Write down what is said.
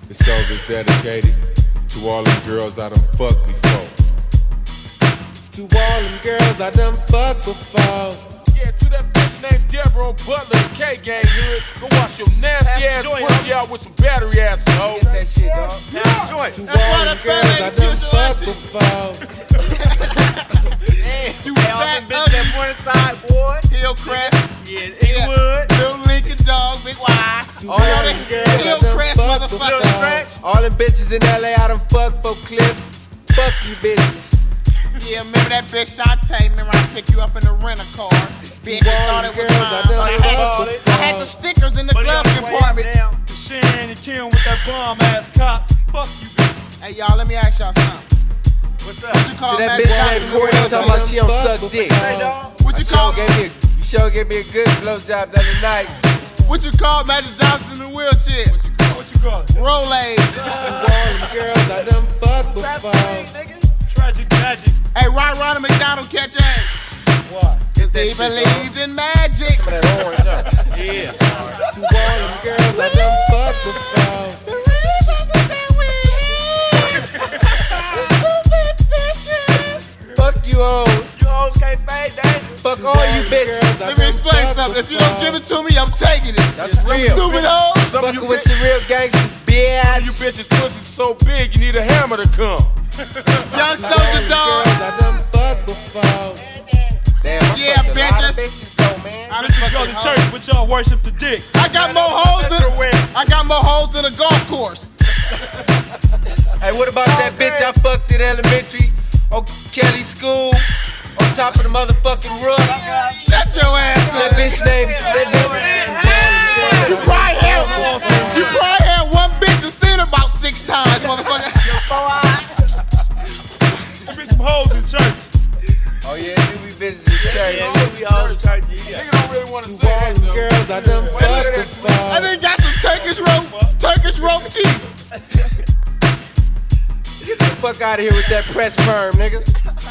This song is dedicated to all them girls I done fucked before. To all them girls I done fucked before. Yeah, to that bitch named Deborah on Butler and K-Gang hood. Go wash your nasty ass pussy out with some battery ass hoe. Get that shit, dog. To all them girls I done fucked before. You fat bitch that Morningside boy. Hillcrest. Yeah, Inglewood. Little Lincoln dog, Big Y. All them girls I done Hillcrest, fucked motherfucker. before. All them bitches in LA I done fucked for clips. Fuck you bitches. Yeah, remember that bitch Shantae? Remember I picked you up in the rental car? Bitch, you thought it was mine. I had the stickers in the glove compartment. Shane and Kim with that bomb ass cop. Fuck you, bitch. Hey, y'all, let me ask y'all something. What's up? What you call To that Magic bitch Johnson? named Courtney talking about she don't suck dick. Hey, dog. What you call You sure gave me a good blowjob the other night. What you call Magic Johnson in the wheelchair? What you call it? Rolaids. To all them girls I done fucked before. Tragic magic. Hey, Ronald McDonald catch ass. What? Cause he believed in magic. Some of that orange, huh? Yeah. To all them girls I done fucked before. Fuck you hoes. You hoes can't fade that. Fuck all you bitches. Let me explain something. If you don't give it to me, I'm taking it. That's real. Stupid hoes. Some of you Fucking with some real gangsters, bitch. You bitches pussy so big you need a hammer to come. Young soldier dog. Girls I done fucked before. Damn, I Yeah, fucked a lot of bitches. bitches though, man. I done Bitches go fucking to church, but y'all worship the dick. I got more hoes than a golf course. Hey, what about that bitch I fucked in elementary on Kelly School on top of the motherfucking roof? Shut your ass That up. bitch named You probably had one bitch and seen her about 6 times, motherfucker. There be some hoes in church. Oh yeah, you be visiting church. We all in church. Nigga don't really want to say All that, them though. girls I done fucked before. I done got some Turkish rope teeth. Get the fuck out of here with that press perm, nigga.